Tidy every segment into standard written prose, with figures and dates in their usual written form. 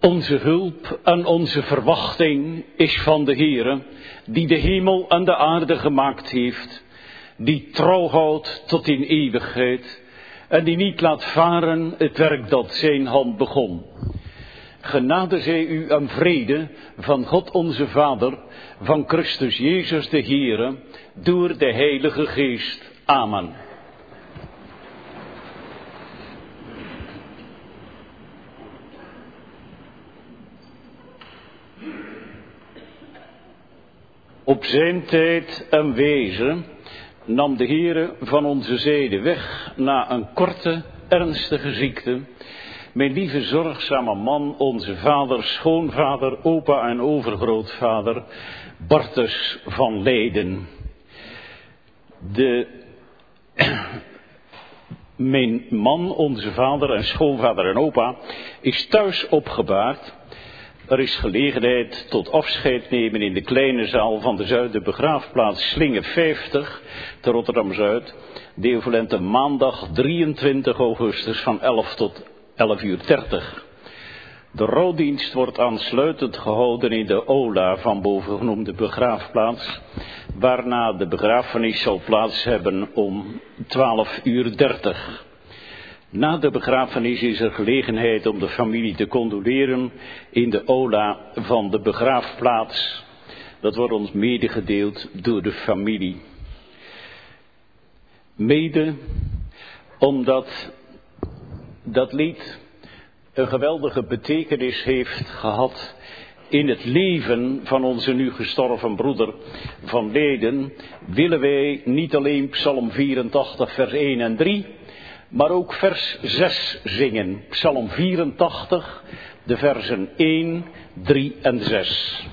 Onze hulp en onze verwachting is van de Heere, die de hemel en de aarde gemaakt heeft, die trouw houdt tot in eeuwigheid en die niet laat varen het werk dat zijn hand begon. Genade zij u en vrede van God onze Vader, van Christus Jezus de Heere, door de Heilige Geest. Amen. Op zijn tijd en wijze nam de Heere van onze zijde weg na een korte, ernstige ziekte. Mijn lieve zorgzame man, onze vader, schoonvader, opa en overgrootvader, Bartus van Leyden. Mijn man, onze vader en schoonvader en opa, is thuis opgebaard. Er is gelegenheid tot afscheid nemen in de kleine zaal van de Zuiderbegraafplaats Slinge 50 te Rotterdam-Zuid. De equivalente maandag 23 augustus van 11 tot 11:30. De rouwdienst wordt aansluitend gehouden in de aula van bovengenoemde begraafplaats, waarna de begrafenis zal plaats hebben om 12:30. Na de begrafenis is er gelegenheid om de familie te condoleren in de aula van de begraafplaats. Dat wordt ons medegedeeld door de familie. Mede omdat dat lied een geweldige betekenis heeft gehad in het leven van onze nu gestorven broeder van Leyden, willen wij niet alleen Psalm 84 vers 1 en 3... maar ook vers 6 zingen. Psalm 84, de versen 1, 3 en 6.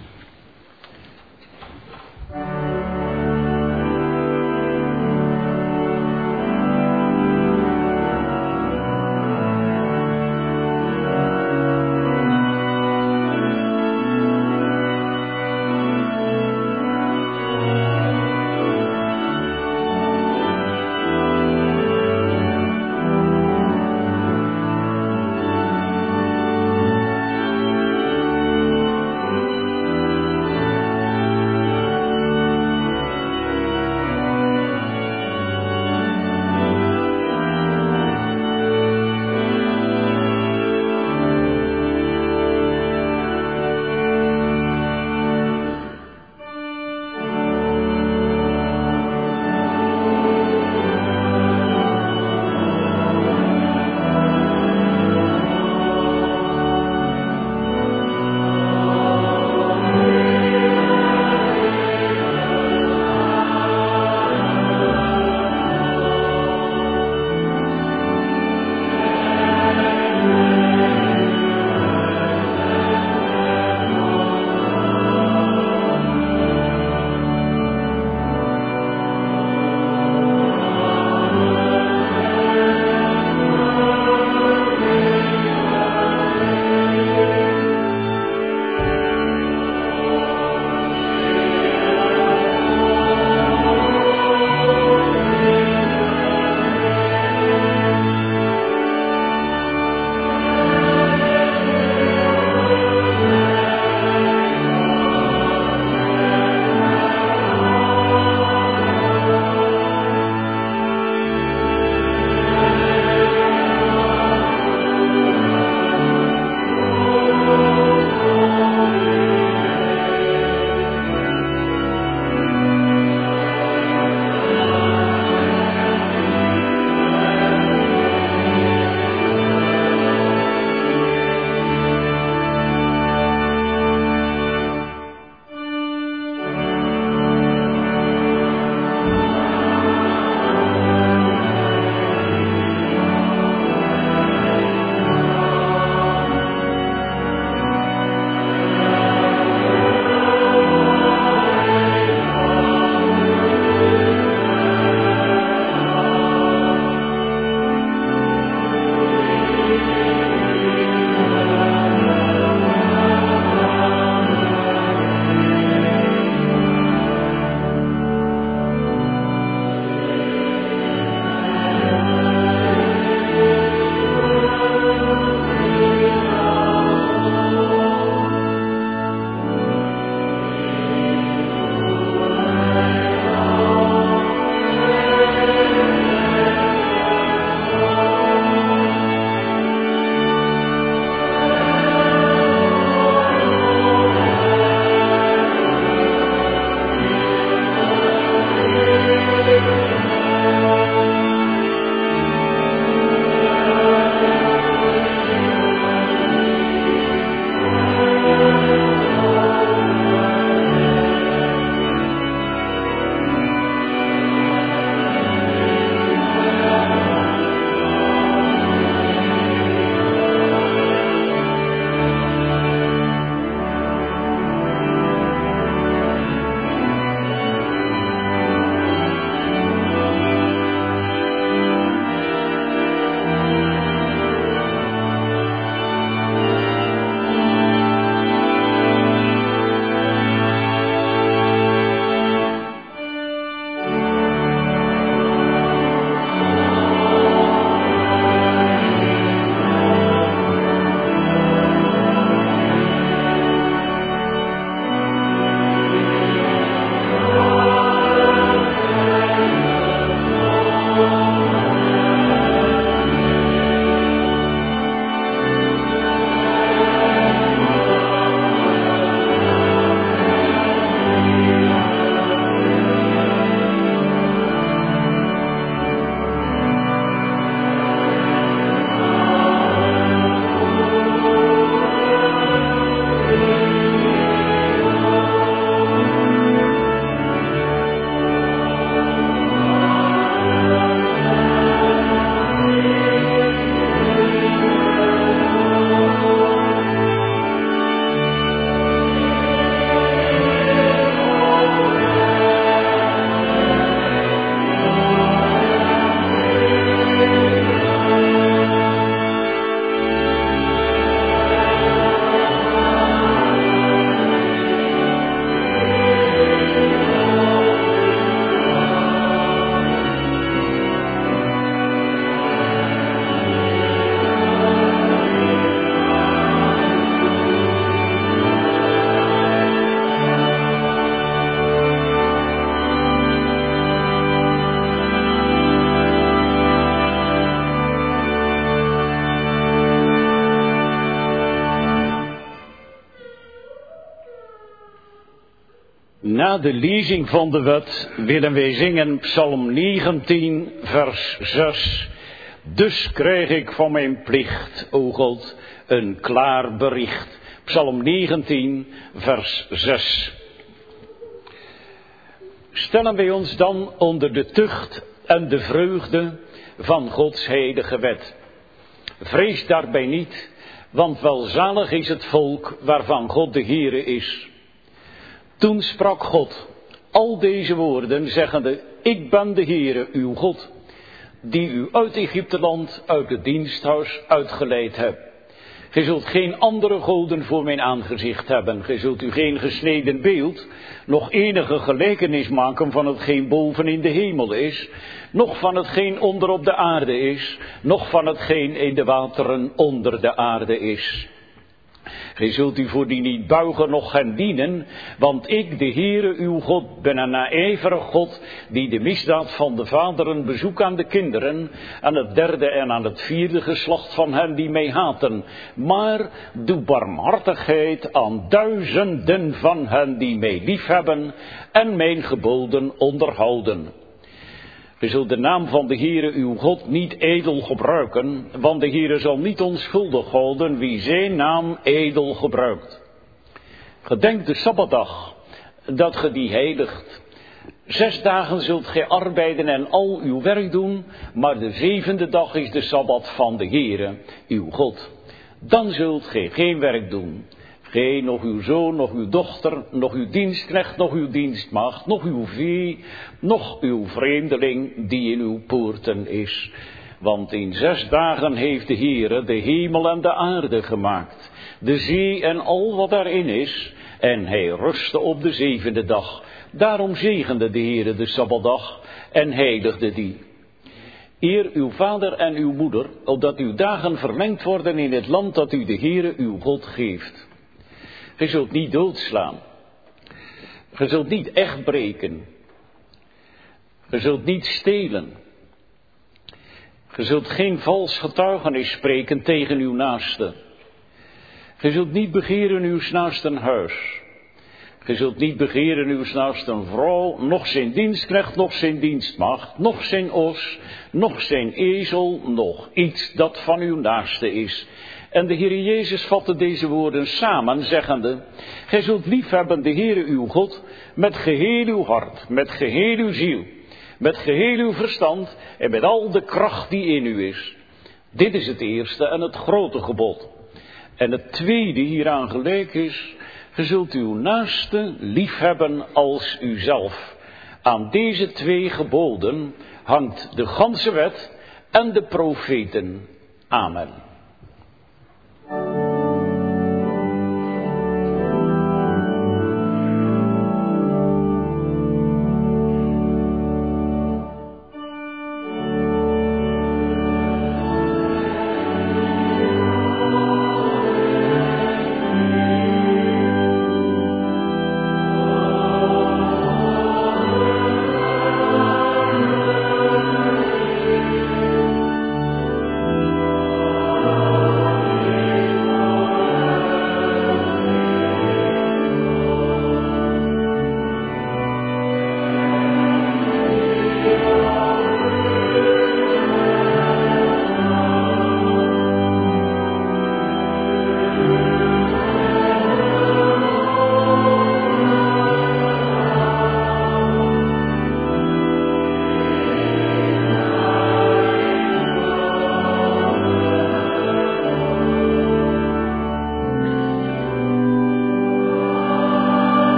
Na de lezing van de wet willen wij zingen Psalm 19, vers 6. Dus krijg ik van mijn plicht, o God, een klaar bericht. Psalm 19, vers 6. Stellen wij ons dan onder de tucht en de vreugde van Gods heilige wet. Vrees daarbij niet, want welzalig is het volk waarvan God de Heere is. Toen sprak God al deze woorden, zeggende: Ik ben de Heere, uw God, die u uit Egypteland, uit het diensthuis uitgeleid hebt. Gij zult geen andere goden voor mijn aangezicht hebben. Gij zult u geen gesneden beeld, nog enige gelijkenis maken van hetgeen boven in de hemel is, noch van hetgeen onder op de aarde is, noch van hetgeen in de wateren onder de aarde is. Gij zult u voor die niet buigen, noch hen dienen, want ik, de Heere uw God, ben een naijverig God, die de misdaad van de vaderen bezoekt aan de kinderen, aan het derde en aan het vierde geslacht van hen die mij haten. Maar doe barmhartigheid aan duizenden van hen die mij liefhebben en mijn geboden onderhouden. Gij zult de naam van de Heere uw God niet edel gebruiken, want de Heere zal niet onschuldig houden wie zijn naam edel gebruikt. Gedenk de Sabbatdag, dat ge die heiligt. 6 dagen zult gij arbeiden en al uw werk doen, maar de 7e dag is de Sabbat van de Heere uw God. Dan zult gij geen werk doen. Gij, nog uw zoon, nog uw dochter, nog uw dienstknecht, nog uw dienstmaagd, nog uw vee, nog uw vreemdeling die in uw poorten is. Want in 6 dagen heeft de Heere de hemel en de aarde gemaakt, de zee en al wat daarin is, en hij rustte op de 7e dag. Daarom zegende de Heere de Sabbatdag en heiligde die. Eer uw vader en uw moeder, opdat uw dagen verlengd worden in het land dat u de Heere uw God geeft. Gij zult niet doodslaan. Gij zult niet echt breken. Gij zult niet stelen. Gij zult geen vals getuigenis spreken tegen uw naaste. Gij zult niet begeren uw naasten huis. Gij zult niet begeren uw naasten vrouw, noch zijn dienstknecht, noch zijn dienstmaagd, noch zijn os, noch zijn ezel, noch iets dat van uw naaste is. En de Heere Jezus vatte deze woorden samen, zeggende: Gij zult liefhebben de Heere uw God met geheel uw hart, met geheel uw ziel, met geheel uw verstand en met al de kracht die in u is. Dit is het eerste en het grote gebod. En het tweede hieraan gelijk is: Gij zult uw naaste liefhebben als uzelf. Aan deze 2 geboden hangt de ganse wet en de profeten. Amen.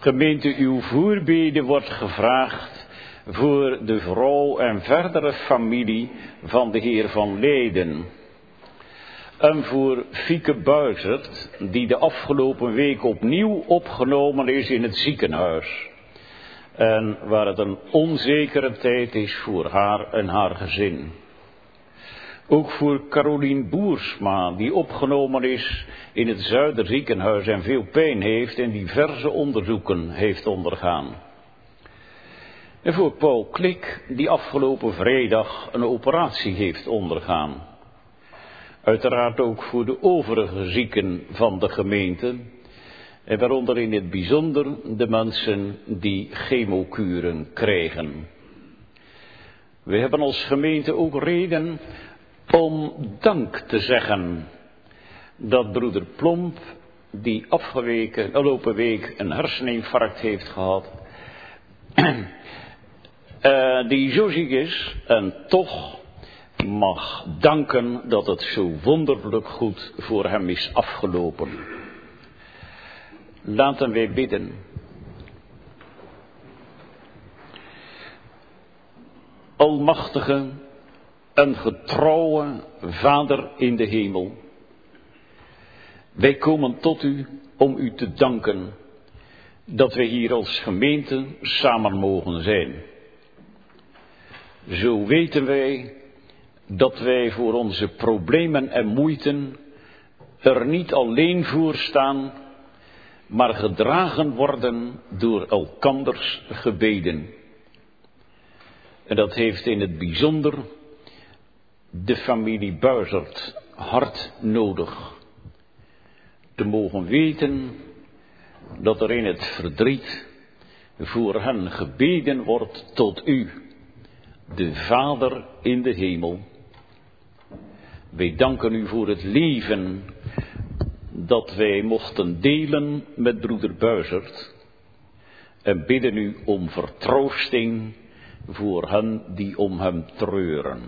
Gemeente, uw voorbeden wordt gevraagd voor de vrouw en verdere familie van de heer Van Leyden. En voor Fieke Buizert, die de afgelopen week opnieuw opgenomen is in het ziekenhuis. En waar het een onzekere tijd is voor haar en haar gezin. Ook voor Carolien Boersma, die opgenomen is in het Zuiderziekenhuis en veel pijn heeft en diverse onderzoeken heeft ondergaan. En voor Paul Klik, die afgelopen vrijdag een operatie heeft ondergaan. Uiteraard ook voor de overige zieken van de gemeente. En waaronder in het bijzonder de mensen die chemokuren krijgen. We hebben als gemeente ook reden om dank te zeggen dat broeder Plomp, die afgelopen week een herseninfarct heeft gehad, die zo ziek is en toch mag danken dat het zo wonderlijk goed voor hem is afgelopen. Laten wij bidden. Almachtige en getrouwe Vader in de hemel. Wij komen tot u om u te danken dat wij hier als gemeente samen mogen zijn. Zo weten wij dat wij voor onze problemen en moeiten er niet alleen voor staan, maar gedragen worden door elkanders gebeden. En dat heeft in het bijzonder de familie Buizert hard nodig. Te mogen weten dat er in het verdriet voor hen gebeden wordt tot u, de Vader in de hemel. Wij danken u voor het leven dat wij mochten delen met broeder Buizert en bidden u om vertroosting voor hen die om hem treuren.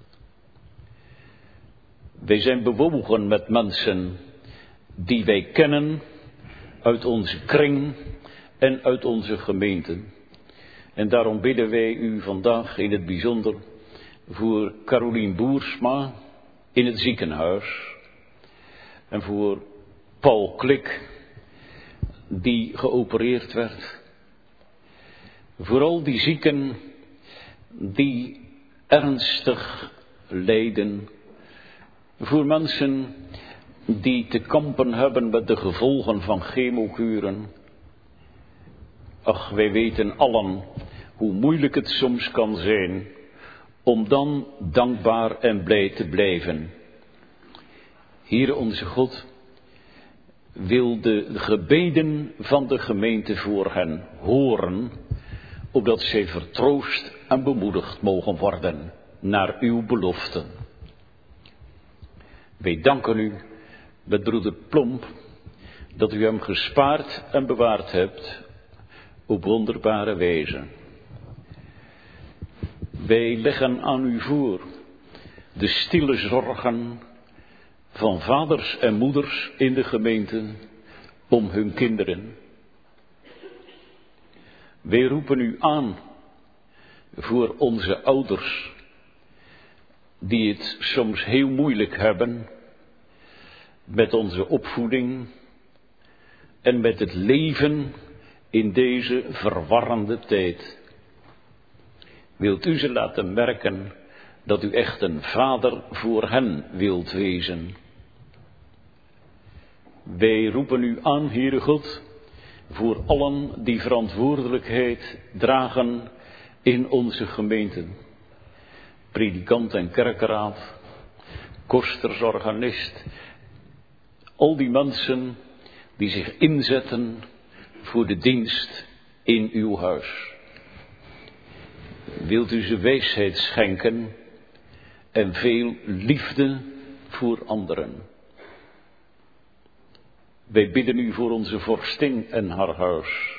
Wij zijn bewogen met mensen die wij kennen uit onze kring en uit onze gemeente. En daarom bidden wij u vandaag in het bijzonder voor Carolien Boersma in het ziekenhuis. En voor Paul Klik, die geopereerd werd. Voor al die zieken die ernstig lijden. Voor mensen die te kampen hebben met de gevolgen van chemokuren. Ach, wij weten allen hoe moeilijk het soms kan zijn om dan dankbaar en blij te blijven. Heere onze God wil de gebeden van de gemeente voor hen horen, opdat zij vertroost en bemoedigd mogen worden naar uw beloften. Wij danken u met broeder Plomp dat u hem gespaard en bewaard hebt op wonderbare wijze. Wij leggen aan u voor de stille zorgen van vaders en moeders in de gemeente om hun kinderen. Wij roepen u aan voor onze ouders, die het soms heel moeilijk hebben met onze opvoeding en met het leven in deze verwarrende tijd. Wilt u ze laten merken dat u echt een vader voor hen wilt wezen. Wij roepen u aan, Heere God, voor allen die verantwoordelijkheid dragen in onze gemeenten. Predikant en kerkenraad, kosters, organist, al die mensen die zich inzetten voor de dienst in uw huis. Wilt u ze wijsheid schenken en veel liefde voor anderen. Wij bidden u voor onze vorstin en haar huis,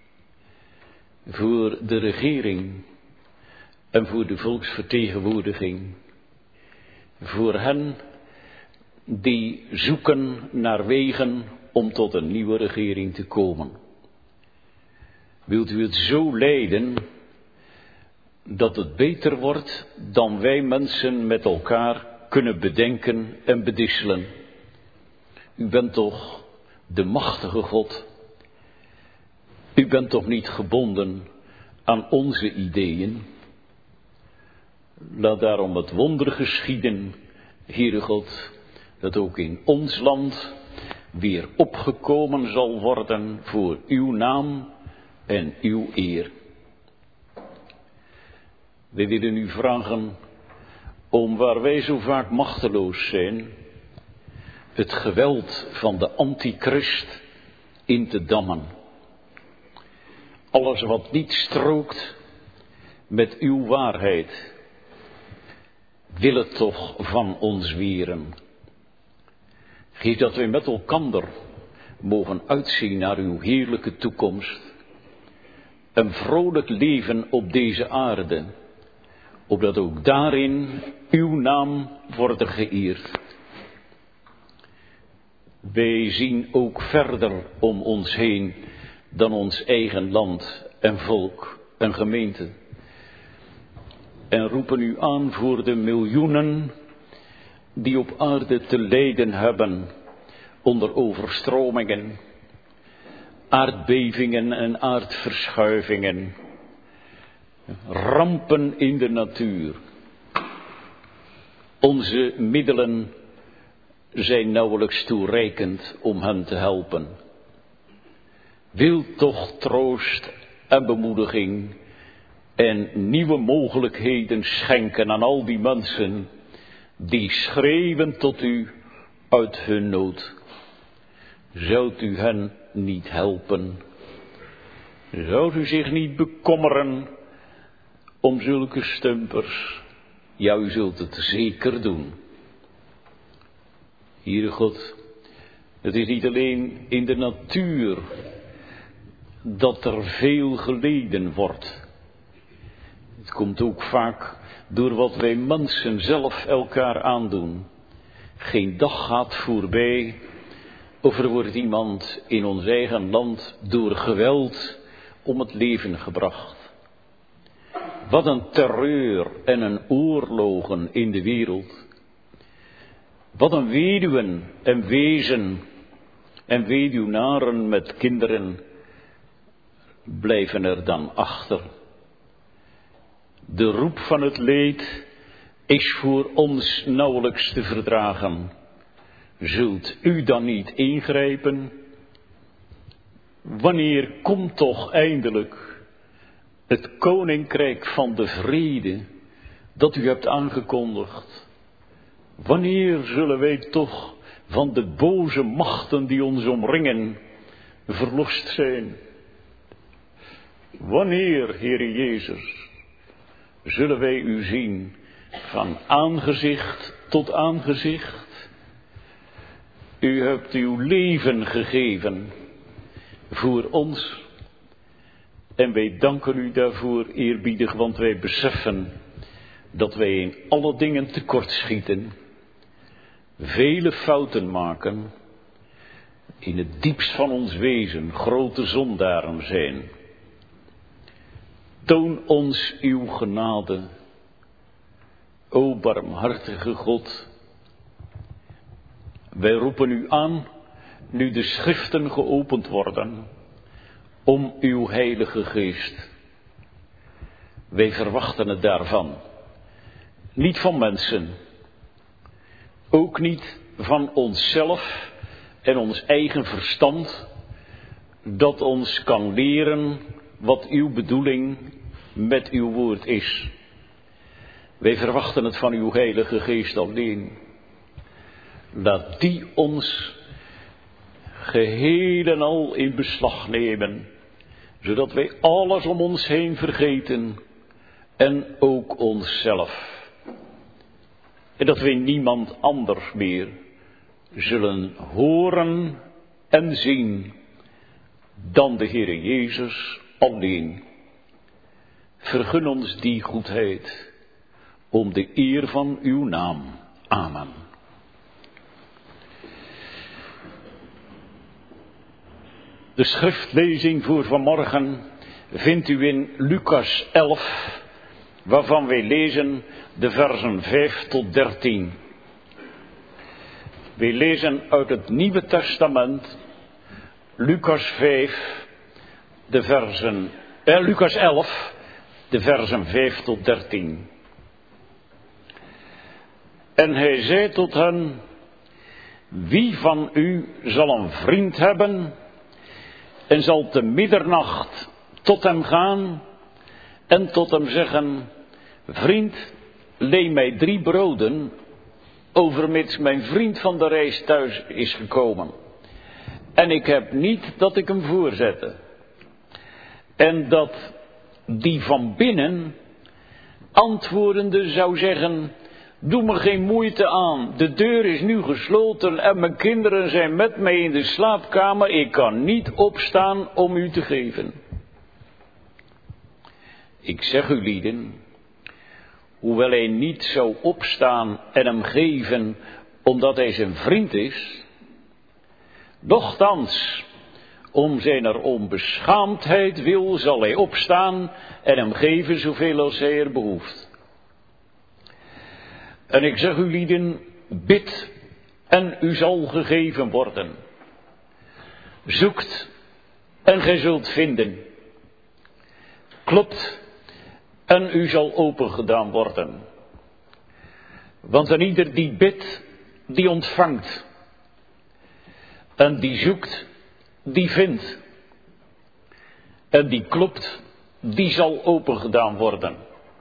voor de regering en voor de volksvertegenwoordiging, voor hen die zoeken naar wegen om tot een nieuwe regering te komen. wilt u het zo leiden dat het beter wordt dan wij mensen met elkaar kunnen bedenken en bedisselen. U bent toch de machtige God. U bent toch niet gebonden aan onze ideeën. Laat daarom het wonder geschieden, Heere God, dat ook in ons land weer opgekomen zal worden voor uw naam en uw eer. Wij willen u vragen om, waar wij zo vaak machteloos zijn, het geweld van de antichrist in te dammen. Alles wat niet strookt met uw waarheid, wil het toch van ons weren. Geef dat wij met elkander mogen uitzien naar uw heerlijke toekomst. Een vrolijk leven op deze aarde, opdat ook daarin uw naam wordt geëerd. Wij zien ook verder om ons heen dan ons eigen land en volk en gemeente. En roepen u aan voor de miljoenen die op aarde te lijden hebben onder overstromingen, aardbevingen en aardverschuivingen, rampen in de natuur. Onze middelen zijn nauwelijks toereikend om hen te helpen. Wil toch troost en bemoediging en nieuwe mogelijkheden schenken aan al die mensen die schreeuwen tot u uit hun nood. Zoudt u hen niet helpen? Zoudt u zich niet bekommeren om zulke stumpers? Ja, u zult het zeker doen. Heere God, het is niet alleen in de natuur dat er veel geleden wordt. Het komt ook vaak door wat wij mensen zelf elkaar aandoen. Geen dag gaat voorbij of er wordt iemand in ons eigen land door geweld om het leven gebracht. Wat een terreur en een oorlogen in de wereld. Wat een weduwen en wezen en weduwnaren met kinderen blijven er dan achter. De roep van het leed is voor ons nauwelijks te verdragen. Zult u dan niet ingrijpen? Wanneer komt toch eindelijk het koninkrijk van de vrede dat u hebt aangekondigd? Wanneer zullen wij toch van de boze machten die ons omringen verlost zijn? Wanneer, Heere Jezus, zullen wij u zien van aangezicht tot aangezicht? U hebt uw leven gegeven voor ons en wij danken u daarvoor eerbiedig, want wij beseffen dat wij in alle dingen tekortschieten, vele fouten maken, in het diepst van ons wezen grote zondaren zijn. Toon ons uw genade, o barmhartige God. Wij roepen u aan, nu de schriften geopend worden, om uw heilige geest. Wij verwachten het daarvan. Niet van mensen, ook niet van onszelf en ons eigen verstand, dat ons kan leren wat uw bedoeling met uw woord is. Wij verwachten het van uw heilige geest alleen. Laat die ons geheel en al in beslag nemen, zodat wij alles om ons heen vergeten en ook onszelf. En dat wij niemand anders meer zullen horen en zien dan de Heere Jezus alleen. Vergun ons die goedheid om de eer van uw naam. Amen. De schriftlezing voor vanmorgen vindt u in Lucas 11, waarvan wij lezen de versen 5 tot 13. Wij lezen uit het Nieuwe Testament, Lucas 5, Lucas 11, de versen 5 tot 13. En hij zei tot hen: wie van u zal een vriend hebben en zal te middernacht tot hem gaan en tot hem zeggen: vriend, leen mij 3 broden, overmits mijn vriend van de reis thuis is gekomen. En ik heb niet dat ik hem voorzette. En dat die van binnen antwoordende zou zeggen: doe me geen moeite aan, de deur is nu gesloten en mijn kinderen zijn met mij in de slaapkamer, ik kan niet opstaan om u te geven. Ik zeg u lieden, hoewel hij niet zou opstaan en hem geven omdat hij zijn vriend is, nochtans, om zijner onbeschaamdheid wil, zal hij opstaan en hem geven zoveel als hij er behoeft. En ik zeg u lieden, bid en u zal gegeven worden. Zoekt en gij zult vinden. Klopt en u zal opengedaan worden. Want een ieder die bidt, die ontvangt. En die zoekt, die vindt. En die klopt, die zal opengedaan worden.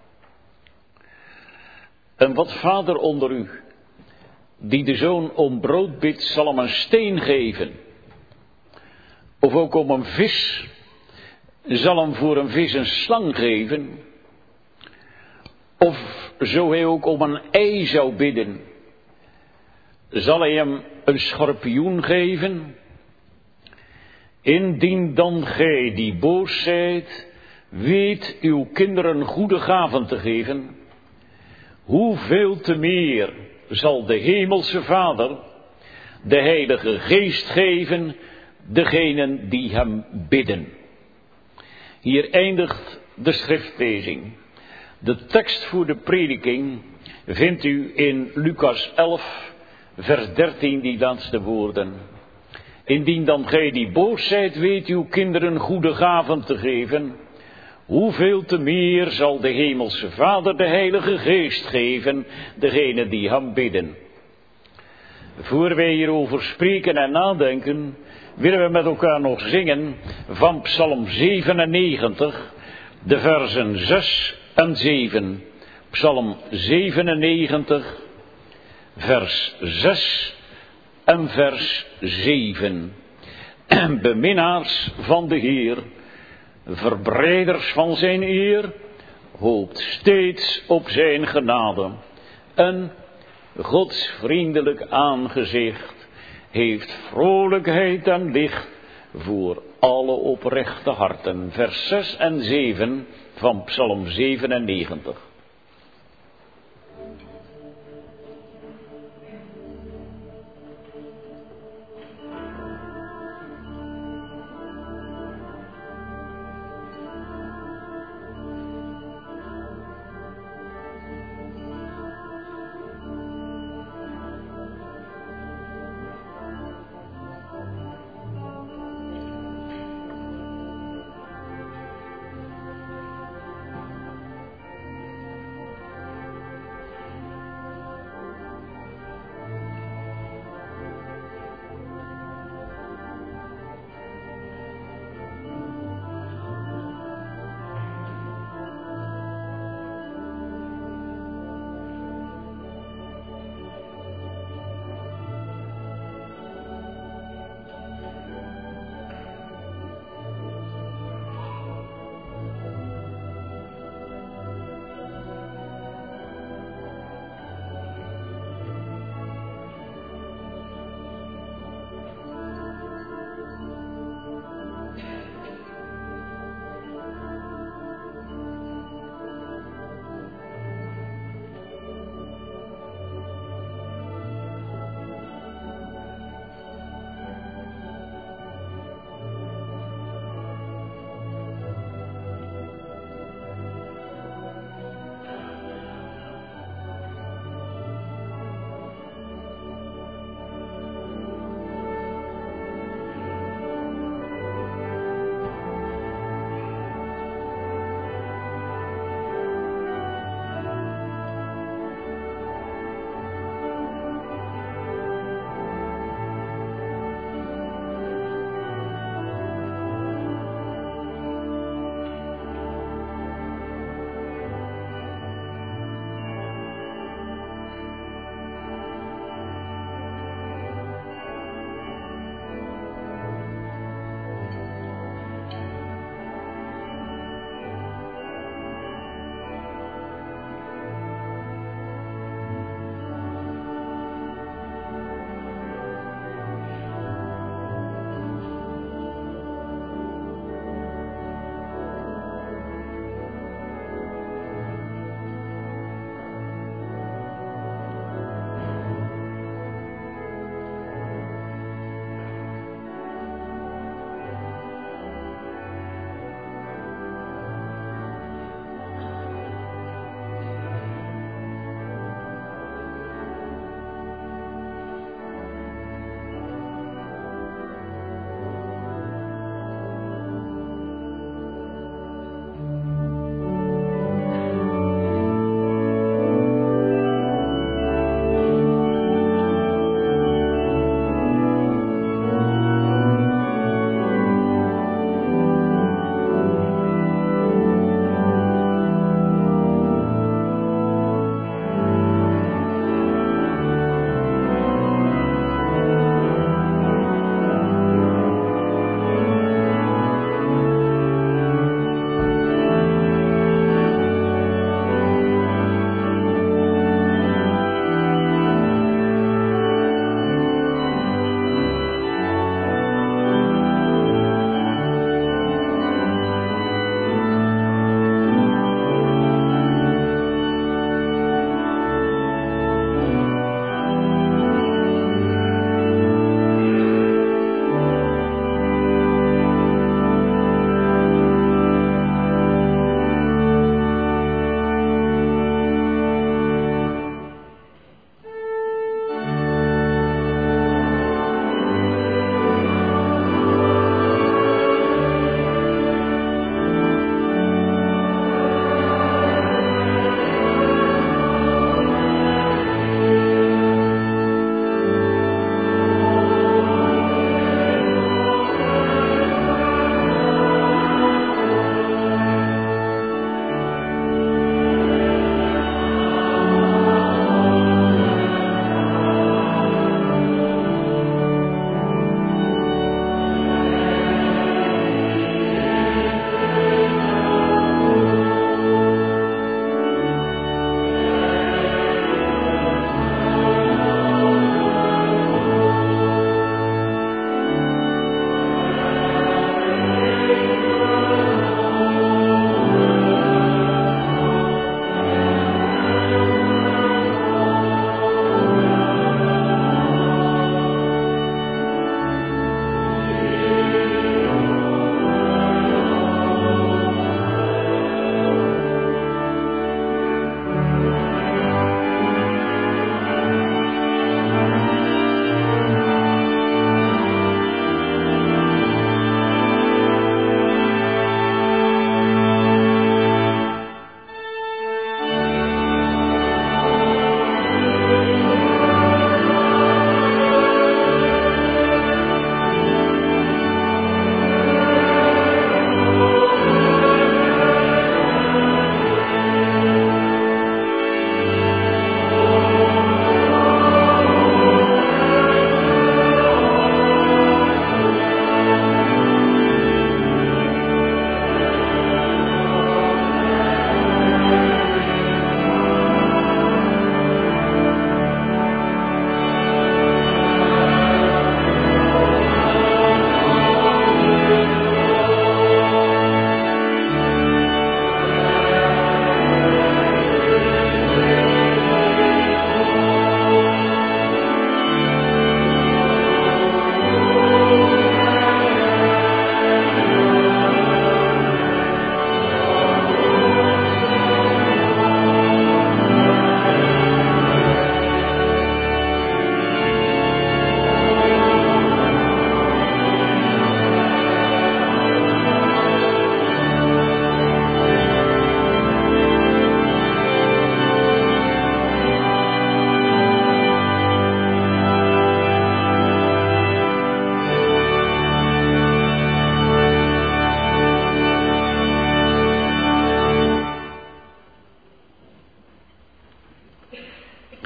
En wat vader onder u, die de zoon om brood bidt, zal hem een steen geven. Of ook om een vis, zal hem voor een vis een slang geven. Of zo hij ook om een ei zou bidden, zal hij hem een schorpioen geven. Indien dan gij die boos zijt, weet uw kinderen goede gaven te geven, hoeveel te meer zal de hemelse Vader de Heilige Geest geven degenen die hem bidden. Hier eindigt de schriftlezing. De tekst voor de prediking vindt u in Lucas 11, vers 13, die laatste woorden. Indien dan gij die boos zijt, weet uw kinderen goede gaven te geven, hoeveel te meer zal de hemelse Vader de Heilige Geest geven degenen die hem bidden. Voor wij hierover spreken en nadenken, willen we met elkaar nog zingen van Psalm 97, de versen 6 en 7. Psalm 97, vers 6 en vers 7. Beminnaars van de Heer, verbreiders van zijn eer, hoopt steeds op zijn genade. En Gods vriendelijk aangezicht heeft vrolijkheid en licht voor alle oprechte harten. Vers 6 en 7 van Psalm 97.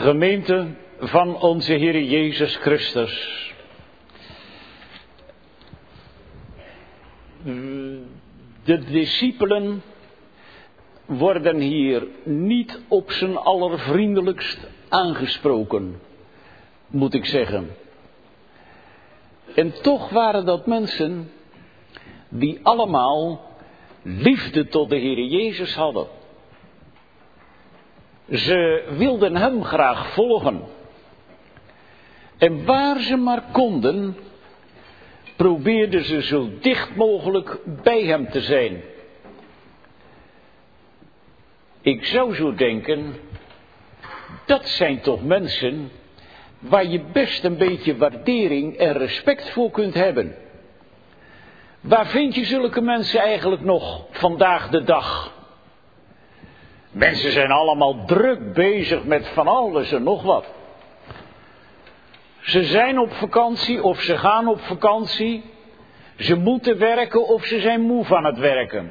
Gemeente van onze Heer Jezus Christus. De discipelen worden hier niet op zijn allervriendelijkst aangesproken, moet ik zeggen. En toch waren dat mensen die allemaal liefde tot de Heer Jezus hadden. Ze wilden hem graag volgen. En waar ze maar konden, probeerden ze zo dicht mogelijk bij hem te zijn. Ik zou zo denken, dat zijn toch mensen waar je best een beetje waardering en respect voor kunt hebben. Waar vind je zulke mensen eigenlijk nog vandaag de dag? Mensen zijn allemaal druk bezig met van alles en nog wat. Ze zijn op vakantie of ze gaan op vakantie. Ze moeten werken of ze zijn moe van het werken.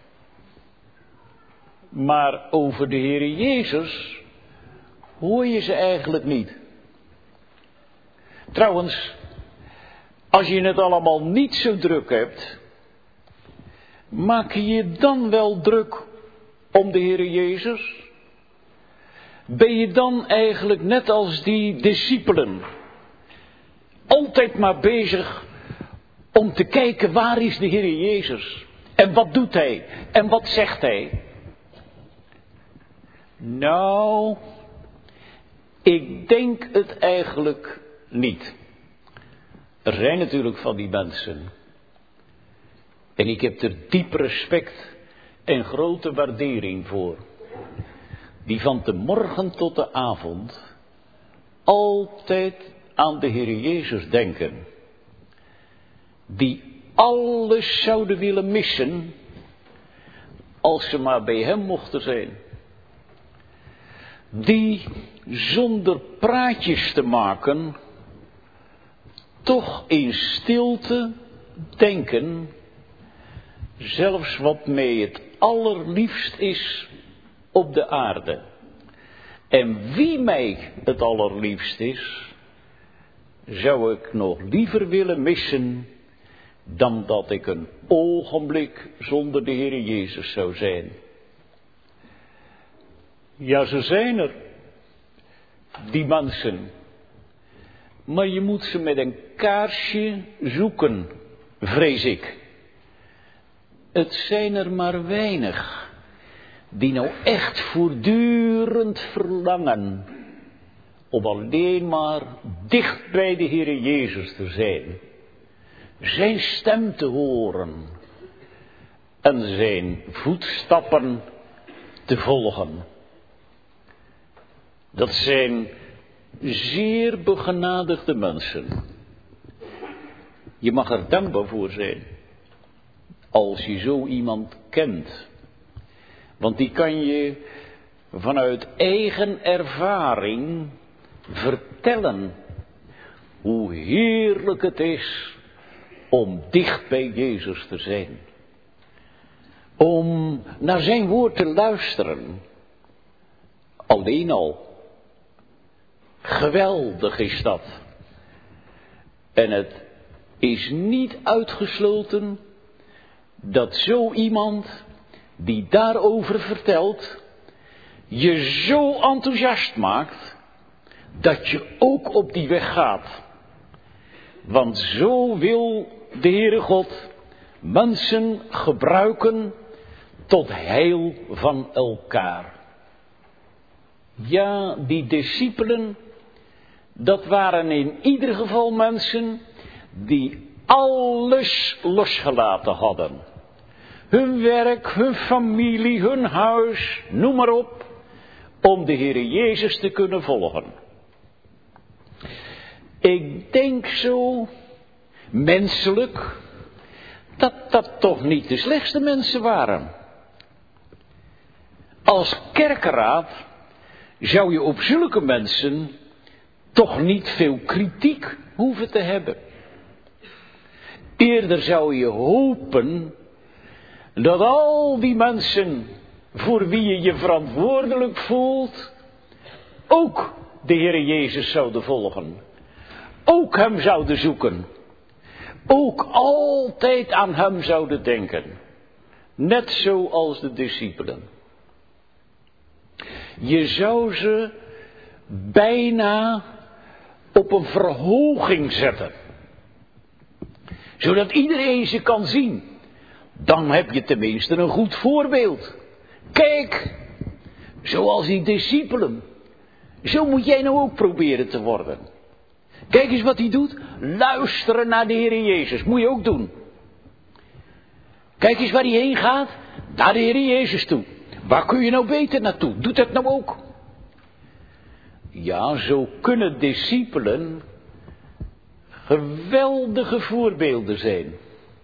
Maar over de Heer Jezus hoor je ze eigenlijk niet. Trouwens, als je het allemaal niet zo druk hebt, maak je je dan wel druk om de Heer Jezus? Ben je dan eigenlijk net als die discipelen altijd maar bezig om te kijken waar is de Heer Jezus? En wat doet Hij? En wat zegt Hij? Nou, ik denk het eigenlijk niet. Er zijn natuurlijk van die mensen. En ik heb er diep respect en grote waardering voor. Die van de morgen tot de avond altijd aan de Heer Jezus denken. Die alles zouden willen missen als ze maar bij hem mochten zijn. Die zonder praatjes te maken toch in stilte denken, zelfs wat mij het allerliefst is op de aarde. En wie mij het allerliefst is, zou ik nog liever willen missen dan dat ik een ogenblik zonder de Heer Jezus zou zijn. Ja, ze zijn er, die mensen. Maar je moet ze met een kaarsje zoeken, vrees ik. Het zijn er maar weinig die nou echt voortdurend verlangen om alleen maar dicht bij de Heer Jezus te zijn. Zijn stem te horen en zijn voetstappen te volgen. Dat zijn zeer begenadigde mensen. Je mag er dankbaar voor zijn als je zo iemand kent. Want die kan je vanuit eigen ervaring vertellen hoe heerlijk het is om dicht bij Jezus te zijn. Om naar zijn woord te luisteren. Alleen al. Geweldig is dat. En het is niet uitgesloten dat zo iemand die daarover vertelt je zo enthousiast maakt dat je ook op die weg gaat. Want zo wil de Heere God mensen gebruiken tot heil van elkaar. Ja, die discipelen, dat waren in ieder geval mensen die alles losgelaten hadden. Hun werk, hun familie, hun huis, noem maar op, om de Heere Jezus te kunnen volgen. Ik denk zo, menselijk, dat dat toch niet de slechtste mensen waren. Als kerkenraad zou je op zulke mensen toch niet veel kritiek hoeven te hebben. Eerder zou je hopen dat al die mensen voor wie je je verantwoordelijk voelt ook de Heere Jezus zouden volgen. Ook hem zouden zoeken. Ook altijd aan hem zouden denken. Net zoals de discipelen. Je zou ze bijna op een verhoging zetten. Zodat iedereen ze kan zien. Dan heb je tenminste een goed voorbeeld. Kijk, zoals die discipelen. Zo moet jij nou ook proberen te worden. Kijk eens wat hij doet. Luisteren naar de Heer Jezus. Moet je ook doen. Kijk eens waar hij heen gaat. Naar de Heer Jezus toe. Waar kun je nou beter naartoe? Doe dat nou ook. Ja, zo kunnen discipelen geweldige voorbeelden zijn.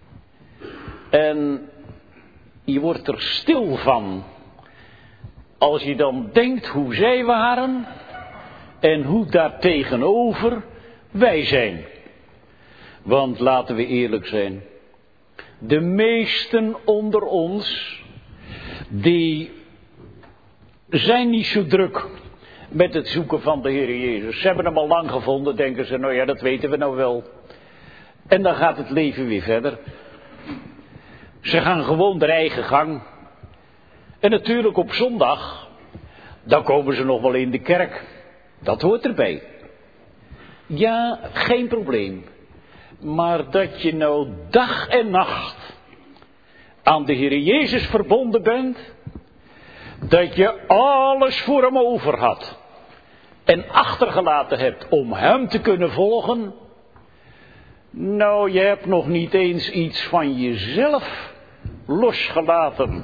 En je wordt er stil van. Als je dan denkt hoe zij waren. En hoe daartegenover wij zijn. Want laten we eerlijk zijn. De meesten onder ons. Die zijn niet zo druk met het zoeken van de Heer Jezus. Ze hebben hem al lang gevonden, denken ze, nou ja, dat weten we nou wel. En dan gaat het leven weer verder. Ze gaan gewoon hun eigen gang. En natuurlijk op zondag, dan komen ze nog wel in de kerk. Dat hoort erbij. Ja, geen probleem. Maar dat je nou dag en nacht aan de Heer Jezus verbonden bent. Dat je alles voor hem over had. En achtergelaten hebt om hem te kunnen volgen. Nou, je hebt nog niet eens iets van jezelf losgelaten.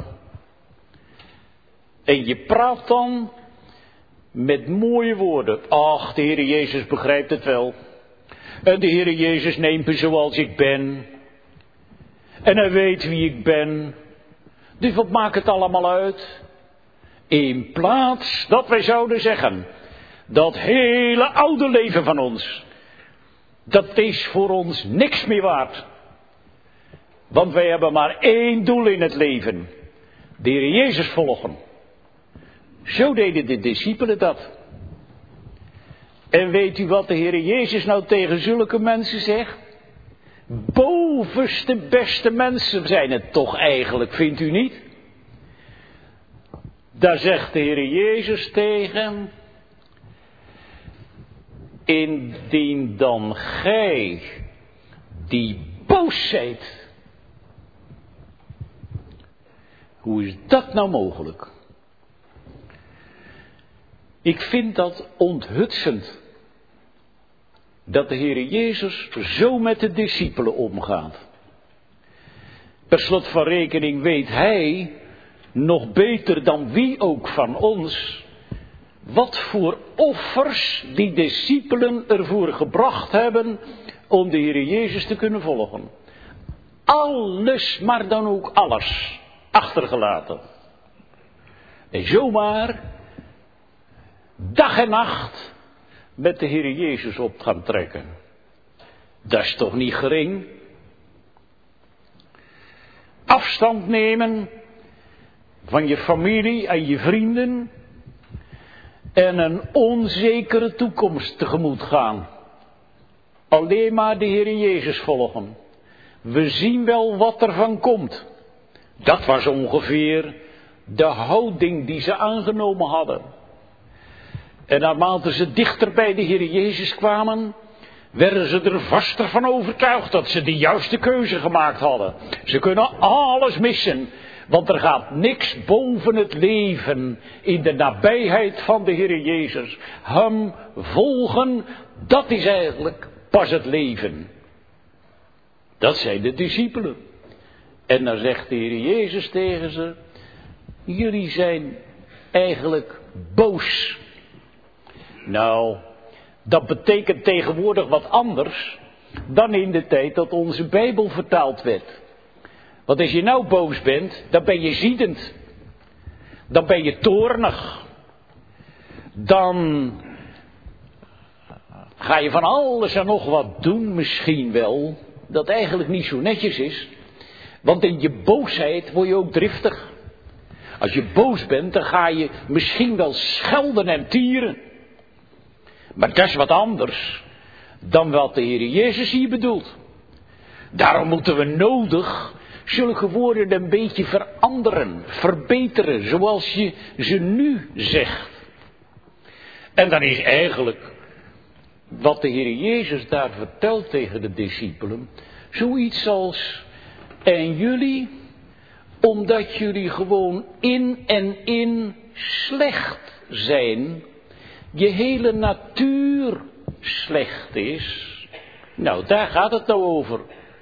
En je praat dan met mooie woorden. Ach, de Heer Jezus begrijpt het wel. En de Heer Jezus neemt me zoals ik ben. En hij weet wie ik ben. Dus wat maakt het allemaal uit? In plaats dat wij zouden zeggen. Dat hele oude leven van ons. Dat is voor ons niks meer waard. Want wij hebben maar één doel in het leven. De Heer Jezus volgen. Zo deden de discipelen dat. En weet u wat de Heer Jezus nou tegen zulke mensen zegt? Bovenste beste mensen zijn het toch eigenlijk, vindt u niet? Daar zegt de Heer Jezus tegen. Indien dan gij die boos zijt. Hoe is dat nou mogelijk? Ik vind dat onthutsend. Dat de Heer Jezus zo met de discipelen omgaat. Per slot van rekening weet hij, nog beter dan wie ook van ons, wat voor offers die discipelen ervoor gebracht hebben om de Heer Jezus te kunnen volgen. Alles, maar dan ook alles, achtergelaten. En zomaar, dag en nacht, met de Heer Jezus op gaan trekken. Dat is toch niet gering? Afstand nemen van je familie en je vrienden. En een onzekere toekomst tegemoet gaan. Alleen maar de Heer Jezus volgen. We zien wel wat er van komt. Dat was ongeveer de houding die ze aangenomen hadden. En naarmate ze dichter bij de Heer Jezus kwamen, werden ze er vaster van overtuigd dat ze de juiste keuze gemaakt hadden. Ze kunnen alles missen, want er gaat niks boven het leven in de nabijheid van de Heer Jezus. Hem volgen, dat is eigenlijk pas het leven. Dat zijn de discipelen. En dan zegt de Heer Jezus tegen ze, jullie zijn eigenlijk boos. Nou, dat betekent tegenwoordig wat anders dan in de tijd dat onze Bijbel vertaald werd. Want als je nou boos bent, dan ben je ziedend. Dan ben je toornig. Dan ga je van alles en nog wat doen misschien wel, dat eigenlijk niet zo netjes is. Want in je boosheid word je ook driftig. Als je boos bent, dan ga je misschien wel schelden en tieren. Maar dat is wat anders dan wat de Heer Jezus hier bedoelt. Daarom moeten we nodig zulke woorden een beetje veranderen, verbeteren, zoals je ze nu zegt. En dan is eigenlijk wat de Heer Jezus daar vertelt tegen de discipelen, zoiets als: en jullie, omdat jullie gewoon in en in slecht zijn, je hele natuur slecht is. Nou, daar gaat het nou over.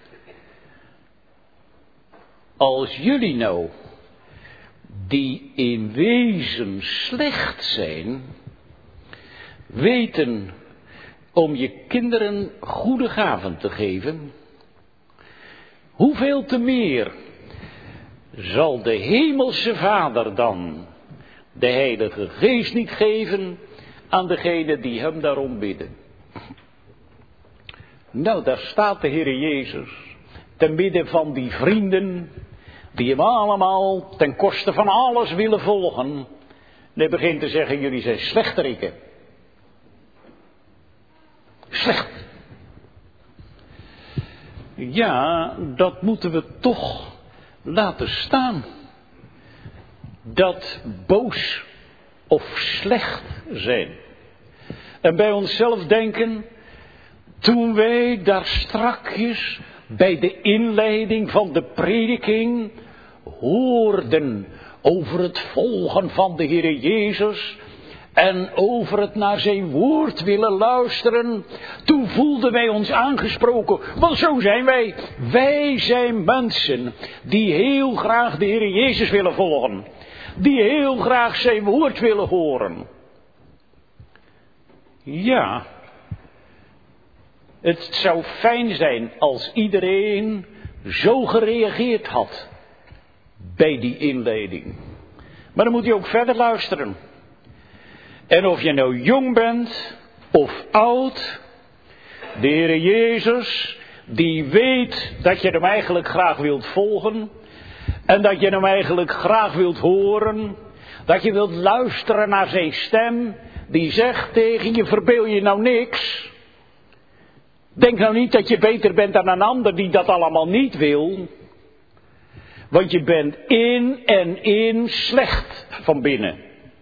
Als jullie nou, die in wezen slecht zijn, weten om je kinderen goede gaven te geven, hoeveel te meer zal de hemelse Vader dan de Heilige Geest niet geven aan degenen die hem daarom bidden. Nou, daar staat de Heer Jezus te midden van die vrienden die hem allemaal ten koste van alles willen volgen. En hij begint te zeggen: jullie zijn slechterikken. Slecht. Ja, dat moeten we toch laten staan. Dat boos of slecht zijn. En bij onszelf denken, toen wij daar strakjes bij de inleiding van de prediking hoorden over het volgen van de Heere Jezus en over het naar zijn woord willen luisteren, toen voelden wij ons aangesproken. Want zo zijn wij. Wij zijn mensen die heel graag de Heere Jezus willen volgen. Die heel graag zijn woord willen horen. Ja, het zou fijn zijn als iedereen zo gereageerd had bij die inleiding. Maar dan moet je ook verder luisteren. En of je nou jong bent of oud, de Heere Jezus, die weet dat je hem eigenlijk graag wilt volgen. En dat je hem eigenlijk graag wilt horen. Dat je wilt luisteren naar zijn stem. Die zegt tegen je: verbeel je nou niks. Denk nou niet dat je beter bent dan een ander die dat allemaal niet wil. Want je bent in en in slecht van binnen.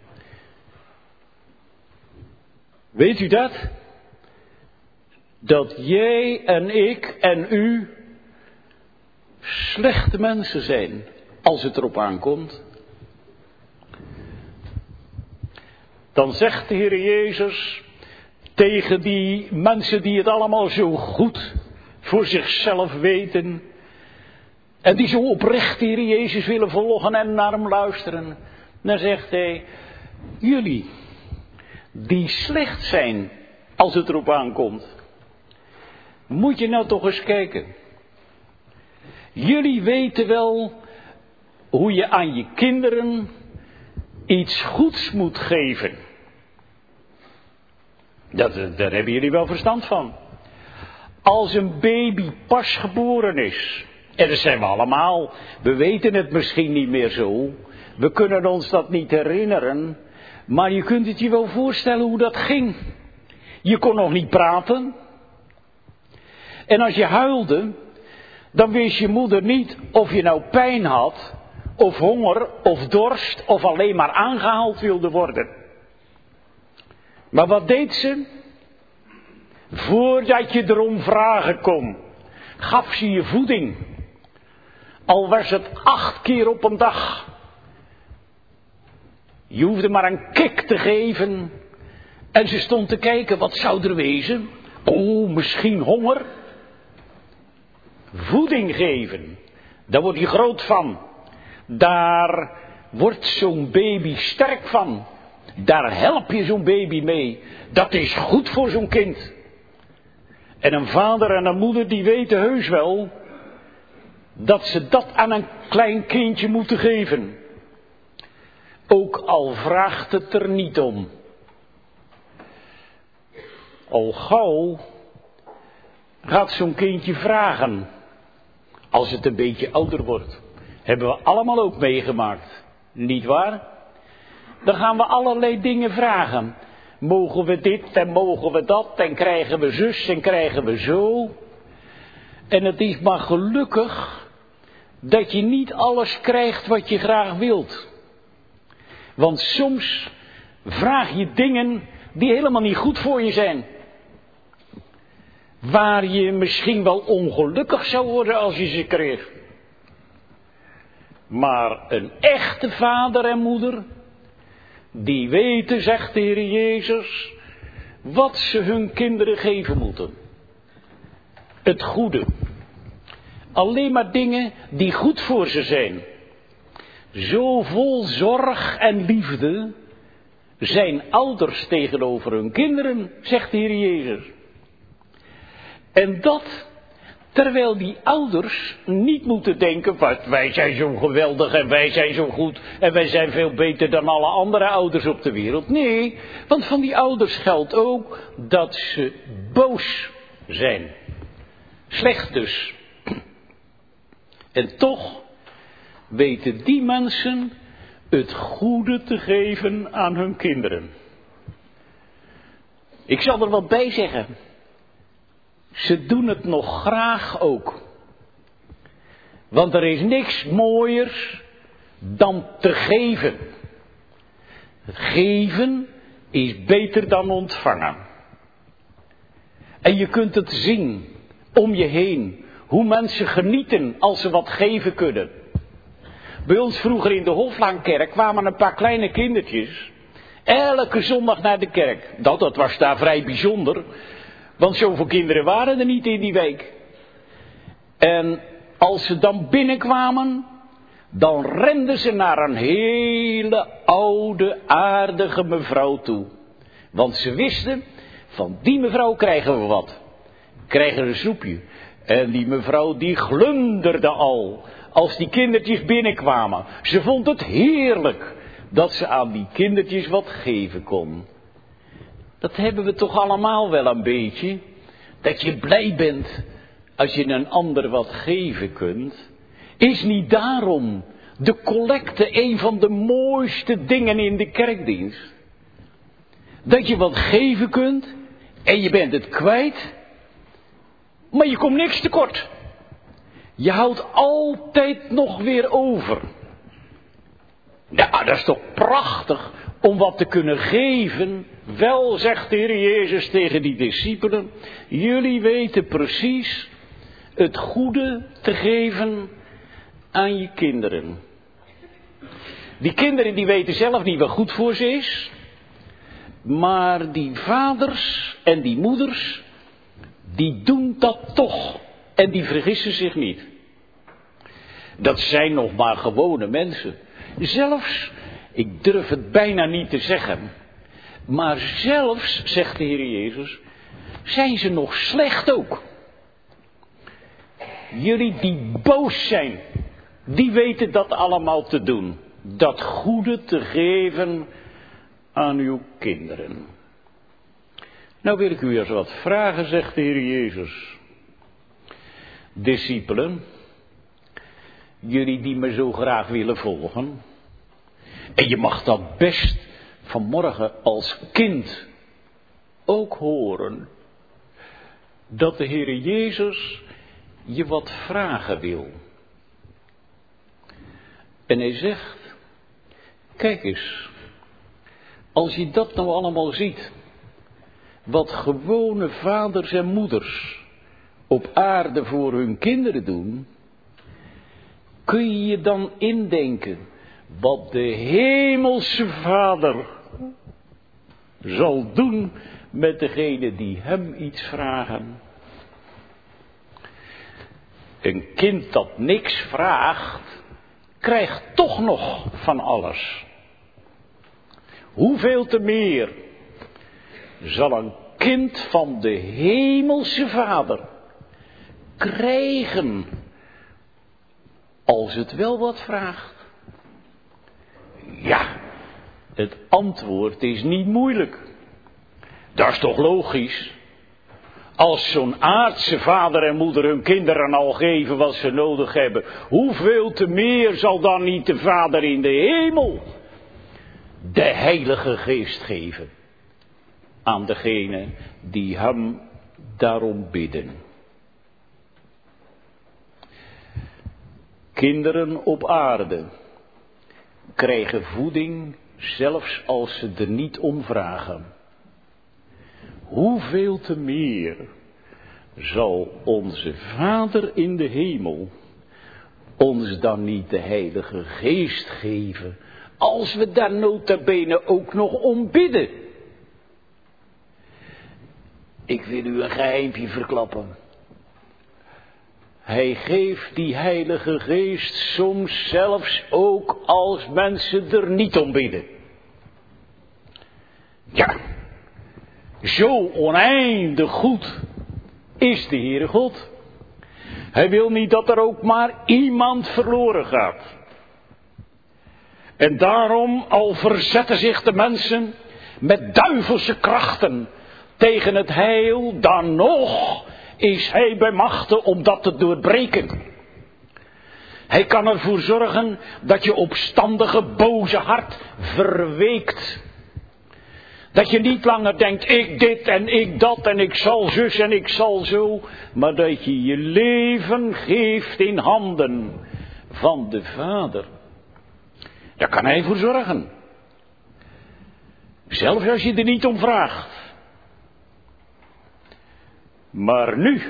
Weet u dat? Dat jij en ik en u slechte mensen zijn als het erop aankomt. Dan zegt de Heer Jezus tegen die mensen die het allemaal zo goed voor zichzelf weten en die zo oprecht de Heer Jezus willen volgen en naar hem luisteren. Dan zegt hij: jullie die slecht zijn als het erop aankomt, moet je nou toch eens kijken. Jullie weten wel hoe je aan je kinderen iets goeds moet geven. Daar hebben jullie wel verstand van. Als een baby pas geboren is, en dat zijn we allemaal, we weten het misschien niet meer zo, we kunnen ons dat niet herinneren, maar je kunt het je wel voorstellen hoe dat ging. Je kon nog niet praten. En als je huilde, dan wist je moeder niet of je nou pijn had, of honger, of dorst, of alleen maar aangehaald wilde worden. Maar wat deed ze? Voordat je erom vragen kon, gaf ze je voeding. Al was het 8 keer op een dag. Je hoefde maar een kik te geven. En ze stond te kijken, wat zou er wezen? Oh, misschien honger. Voeding geven, daar word je groot van. Daar wordt zo'n baby sterk van. Daar help je zo'n baby mee. Dat is goed voor zo'n kind. En een vader en een moeder die weten heus wel dat ze dat aan een klein kindje moeten geven. Ook al vraagt het er niet om. Al gauw gaat zo'n kindje vragen. Als het een beetje ouder wordt. Hebben we allemaal ook meegemaakt. Niet waar? Dan gaan we allerlei dingen vragen. mogen we dit en mogen we dat en krijgen we zus en krijgen we zo. En het is maar gelukkig dat je niet alles krijgt wat je graag wilt. Want soms vraag je dingen die helemaal niet goed voor je zijn. Waar je misschien wel ongelukkig zou worden als je ze kreeg. Maar een echte vader en moeder, die weten, zegt de Heer Jezus, wat ze hun kinderen geven moeten. Het goede. Alleen maar dingen die goed voor ze zijn. Zo vol zorg en liefde zijn ouders tegenover hun kinderen, zegt de Heer Jezus. En dat terwijl die ouders niet moeten denken, wij zijn zo geweldig en wij zijn zo goed en wij zijn veel beter dan alle andere ouders op de wereld. Nee, want van die ouders geldt ook dat ze boos zijn. Slecht dus. En toch weten die mensen het goede te geven aan hun kinderen. Ik zal er wat bij zeggen. Ze doen het nog graag ook. Want er is niks mooiers dan te geven. Het geven is beter dan ontvangen. En je kunt het zien om je heen. Hoe mensen genieten als ze wat geven kunnen. Bij ons vroeger in de Hoflaankerk kwamen een paar kleine kindertjes. Elke zondag naar de kerk. Dat was daar vrij bijzonder. Want zoveel kinderen waren er niet in die week. En als ze dan binnenkwamen, dan renden ze naar een hele oude, aardige mevrouw toe. Want ze wisten, van die mevrouw krijgen we wat. Krijgen een snoepje. En die mevrouw die glunderde al, als die kindertjes binnenkwamen. Ze vond het heerlijk dat ze aan die kindertjes wat geven kon. Dat hebben we toch allemaal wel een beetje. Dat je blij bent als je een ander wat geven kunt. Is niet daarom de collecte een van de mooiste dingen in de kerkdienst? Dat je wat geven kunt en je bent het kwijt. Maar je komt niks tekort. Je houdt altijd nog weer over. Ja, dat is toch prachtig om wat te kunnen geven. Wel, zegt de Heer Jezus tegen die discipelen, jullie weten precies het goede te geven aan je kinderen. Die kinderen die weten zelf niet wat goed voor ze is. Maar die vaders en die moeders, die doen dat toch. En die vergissen zich niet. Dat zijn nog maar gewone mensen. Zelfs, ik durf het bijna niet te zeggen, maar zelfs, zegt de Heer Jezus, zijn ze nog slecht ook. Jullie die boos zijn, die weten dat allemaal te doen. Dat goede te geven aan uw kinderen. Nou wil ik u eens wat vragen, zegt de Heer Jezus. Discipelen, jullie die me zo graag willen volgen. En je mag dat best vanmorgen als kind ook horen. Dat de Heer Jezus je wat vragen wil. En hij zegt, kijk eens, als je dat nou allemaal ziet, wat gewone vaders en moeders op aarde voor hun kinderen doen, kun je je dan indenken wat de hemelse Vader zal doen met degene die hem iets vragen. Een kind dat niks vraagt, krijgt toch nog van alles. Hoeveel te meer zal een kind van de hemelse Vader krijgen als het wel wat vraagt? Ja, het antwoord is niet moeilijk. Dat is toch logisch? Als zo'n aardse vader en moeder hun kinderen al geven wat ze nodig hebben, hoeveel te meer zal dan niet de Vader in de hemel de Heilige Geest geven? aan degenen die hem daarom bidden. Kinderen op aarde krijgen voeding zelfs als ze er niet om vragen. Hoeveel te meer zal onze Vader in de hemel ons dan niet de Heilige Geest geven, als we daar nota bene ook nog om bidden? Ik wil u een geheimpje verklappen. Hij geeft die Heilige Geest soms zelfs ook als mensen er niet om bidden. Ja, zo oneindig goed is de Heere God. Hij wil niet dat er ook maar iemand verloren gaat. En daarom, al verzetten zich de mensen met duivelse krachten tegen het heil, dan nog is hij bij machte om dat te doorbreken. Hij kan ervoor zorgen dat je opstandige, boze hart verweekt. Dat je niet langer denkt, ik dit en ik dat en ik zal zus en ik zal zo. Maar dat je je leven geeft in handen van de Vader. Daar kan hij voor zorgen. Zelfs als je er niet om vraagt. Maar nu,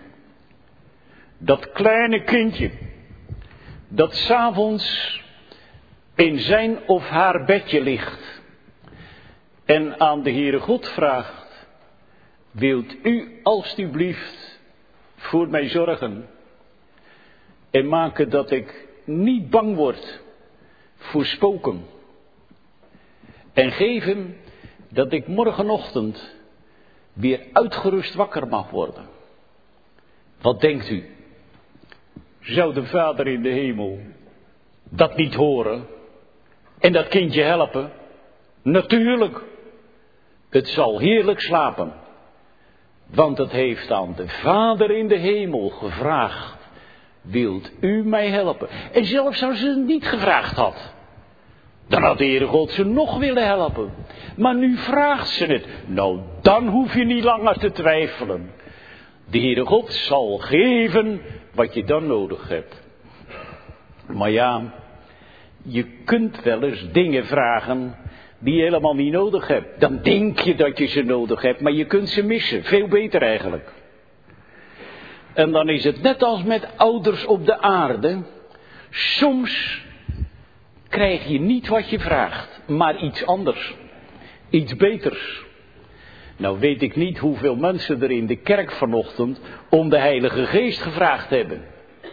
dat kleine kindje, dat 's avonds in zijn of haar bedje ligt en aan de Heere God vraagt, wilt u alstublieft voor mij zorgen en maken dat ik niet bang word voor spoken en geef hem dat ik morgenochtend weer uitgerust wakker mag worden. Wat denkt u? Zou de Vader in de hemel dat niet horen en dat kindje helpen? Natuurlijk. Het zal heerlijk slapen. Want het heeft aan de Vader in de hemel gevraagd. Wilt u mij helpen? En zelfs als ze het niet gevraagd had, dan had de Heere God ze nog willen helpen. Maar nu vraagt ze het. Nou, dan hoef je niet langer te twijfelen. De Heere God zal geven wat je dan nodig hebt. Maar ja, je kunt wel eens dingen vragen die je helemaal niet nodig hebt. Dan denk je dat je ze nodig hebt, maar je kunt ze missen. Veel beter eigenlijk. En dan is het net als met ouders op de aarde. Soms krijg je niet wat je vraagt, maar iets anders. Iets beters. Nou weet ik niet hoeveel mensen er in de kerk vanochtend om de Heilige Geest gevraagd hebben.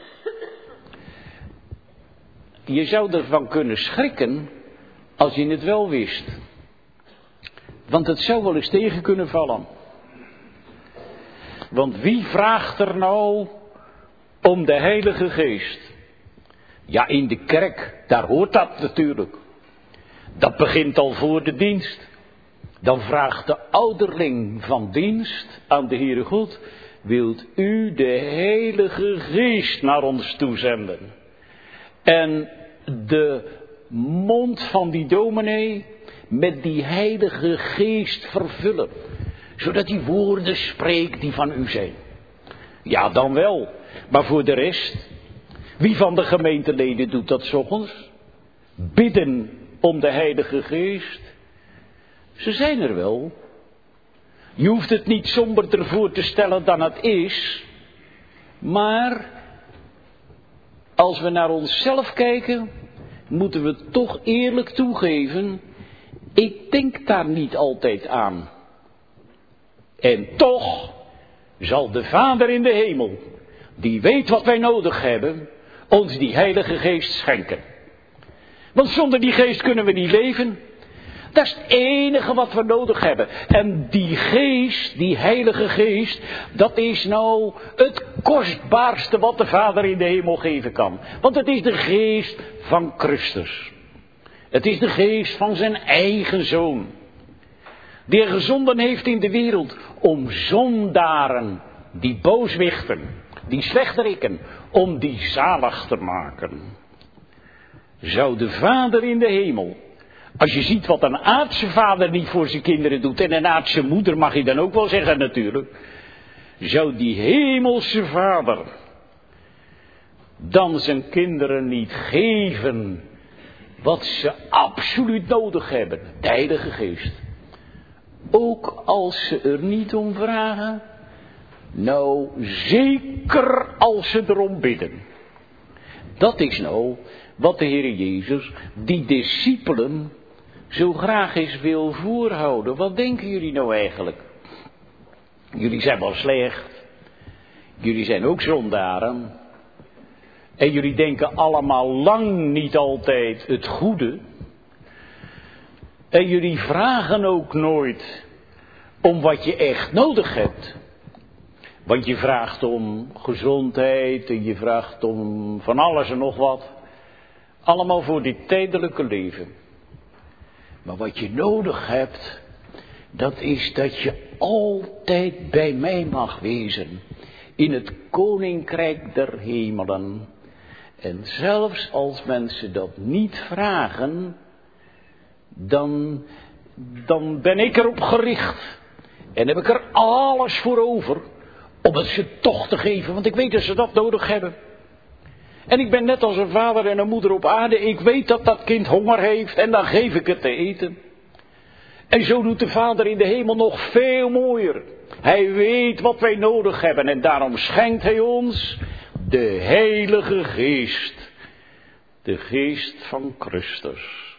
Je zou ervan kunnen schrikken als je het wel wist. Want het zou wel eens tegen kunnen vallen. Want wie vraagt er nou om de Heilige Geest? Ja, in de kerk, daar hoort dat natuurlijk. Dat begint al voor de dienst. Dan vraagt de ouderling van dienst aan de Heere God: wilt u de Heilige Geest naar ons toezenden? En de mond van die dominee met die Heilige Geest vervullen. Zodat hij woorden spreekt die van u zijn. Ja, dan wel. Maar voor de rest, wie van de gemeenteleden doet dat 's ochtends? Bidden om de Heilige Geest. Ze zijn er wel. Je hoeft het niet somberder voor te stellen dan het is. Maar als we naar onszelf kijken, moeten we toch eerlijk toegeven, ik denk daar niet altijd aan. En toch zal de Vader in de hemel, die weet wat wij nodig hebben, ons die Heilige Geest schenken. Want zonder die Geest kunnen we niet leven. Dat is het enige wat we nodig hebben. En die Geest, die Heilige Geest, dat is nou het kostbaarste wat de Vader in de hemel geven kan. Want het is de Geest van Christus. Het is de Geest van zijn eigen Zoon. Die hij gezonden heeft in de wereld om zondaren, die booswichten, die slechterikken, om die zalig te maken. Zou de Vader in de hemel Als je ziet wat een aardse vader niet voor zijn kinderen doet, en een aardse moeder mag je dan ook wel zeggen natuurlijk, zou die hemelse vader dan zijn kinderen niet geven wat ze absoluut nodig hebben, de Heilige Geest. Ook als ze er niet om vragen, nou zeker als ze erom bidden. Dat is nou wat de Heer Jezus die discipelen zo graag eens wil voorhouden. Wat denken jullie nou eigenlijk? Jullie zijn wel slecht. Jullie zijn ook zondaren. En jullie denken allemaal lang niet altijd het goede. En jullie vragen ook nooit om wat je echt nodig hebt. Want je vraagt om gezondheid en je vraagt om van alles en nog wat. Allemaal voor dit tijdelijke leven. Maar wat je nodig hebt, dat is dat je altijd bij mij mag wezen. In het koninkrijk der hemelen. En zelfs als mensen dat niet vragen, dan ben ik erop gericht. En heb ik er alles voor over om het ze toch te geven. Want ik weet dat ze dat nodig hebben. En ik ben net als een vader en een moeder op aarde. Ik weet dat dat kind honger heeft en dan geef ik het te eten. En zo doet de Vader in de hemel nog veel mooier. Hij weet wat wij nodig hebben en daarom schenkt hij ons de Heilige Geest. De Geest van Christus.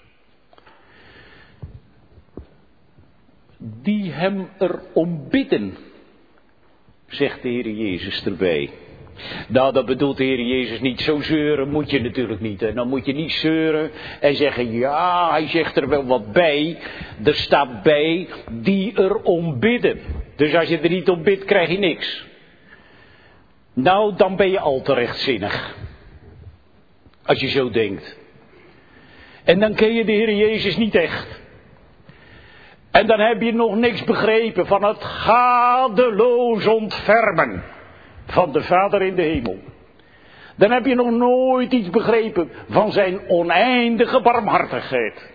Die hem erom bidden, zegt de Heer Jezus erbij. Nou, dat bedoelt de Heer Jezus niet. Zo zeuren moet je natuurlijk niet. Hè. Dan moet je niet zeuren en zeggen, ja, hij zegt er wel wat bij. Er staat bij, die erom bidden. Dus als je er niet om bidt, krijg je niks. Nou, dan ben je al te rechtzinnig. Als je zo denkt. En dan ken je de Heer Jezus niet echt. En dan heb je nog niks begrepen van het gadeloos ontfermen van de Vader in de hemel. Dan heb je nog nooit iets begrepen van zijn oneindige barmhartigheid.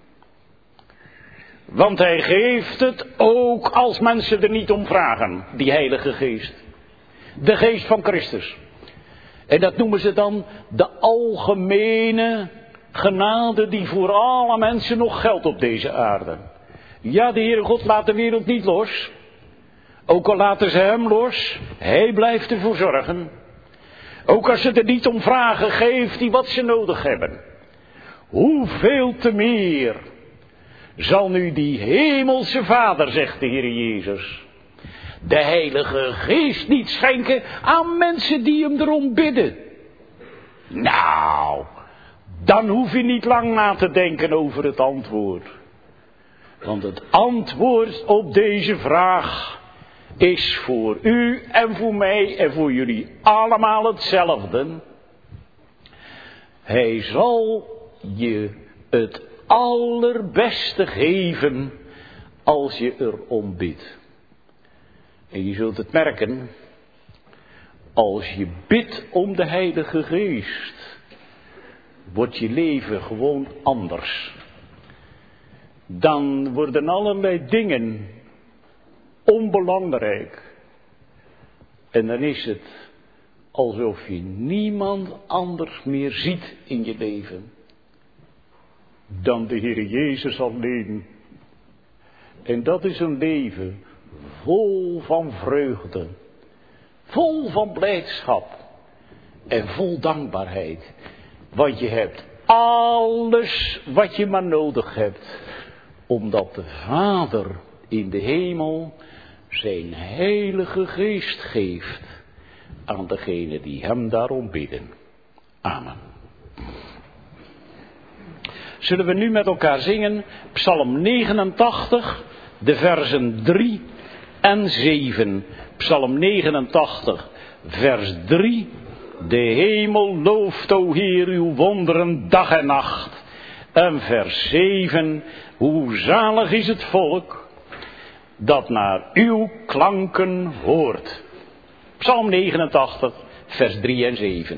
Want hij geeft het ook als mensen er niet om vragen, die Heilige Geest. De Geest van Christus. En dat noemen ze dan de algemene genade die voor alle mensen nog geldt op deze aarde. Ja, de Heere God laat de wereld niet los. Ook al laten ze hem los, hij blijft ervoor zorgen. Ook als ze er niet om vragen, geeft hij wat ze nodig hebben. Hoeveel te meer zal nu die hemelse Vader, zegt de Heer Jezus, de Heilige Geest niet schenken aan mensen die hem erom bidden. Nou, dan hoef je niet lang na te denken over het antwoord. Want het antwoord op deze vraag is voor u en voor mij en voor jullie allemaal hetzelfde. Hij zal je het allerbeste geven als je erom bidt. En je zult het merken, als je bidt om de Heilige Geest, wordt je leven gewoon anders. Dan worden allerlei dingen onbelangrijk. En dan is het alsof je niemand anders meer ziet in je leven dan de Heer Jezus alleen. En dat is een leven vol van vreugde, vol van blijdschap en vol dankbaarheid. Want je hebt alles wat je maar nodig hebt, omdat de Vader in de hemel zijn Heilige Geest geeft aan degenen die hem daarom bidden. Amen. Zullen we nu met elkaar zingen Psalm 89, de versen 3 en 7. Psalm 89, vers 3. De hemel looft, o Heer, uw wonderen dag en nacht. En vers 7. Hoe zalig is het volk dat naar uw klanken hoort. Psalm 89, vers 3 en 7.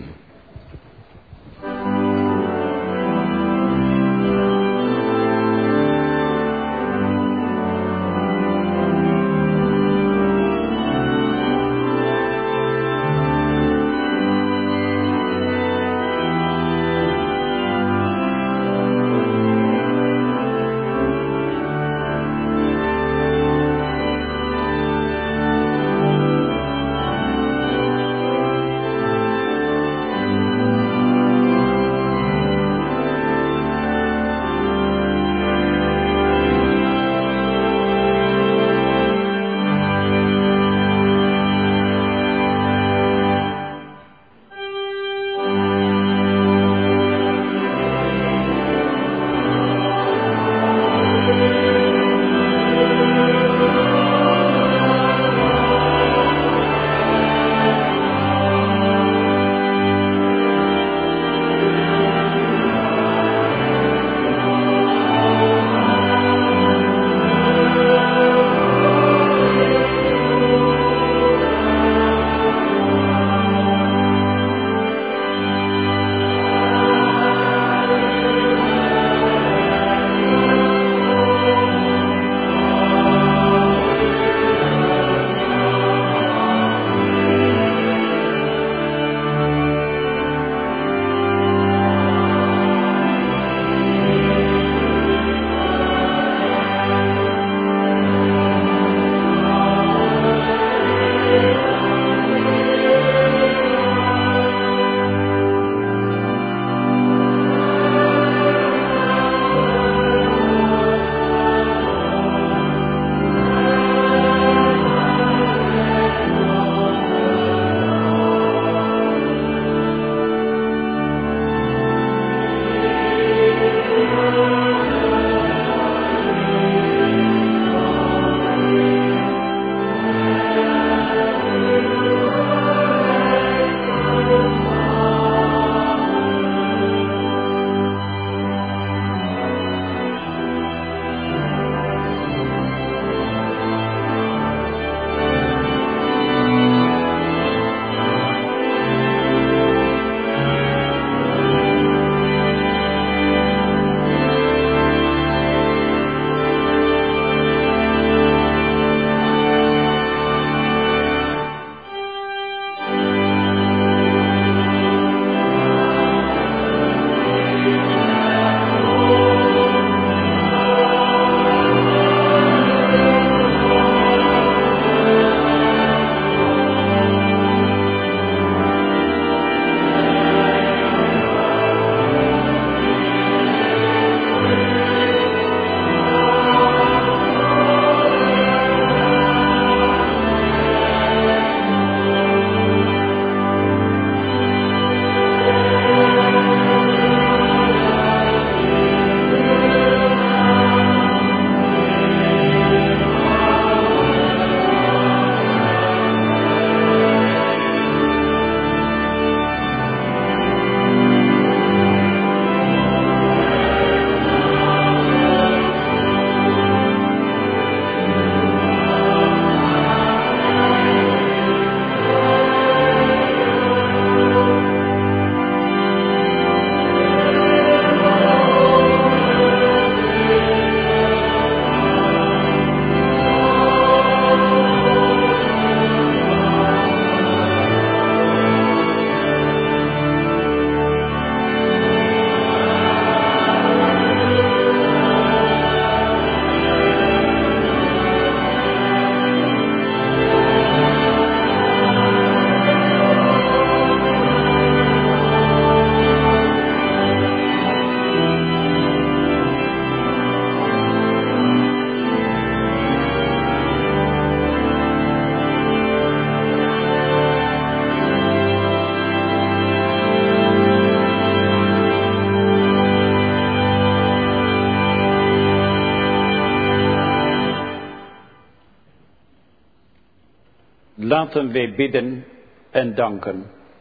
Laten wij bidden en danken.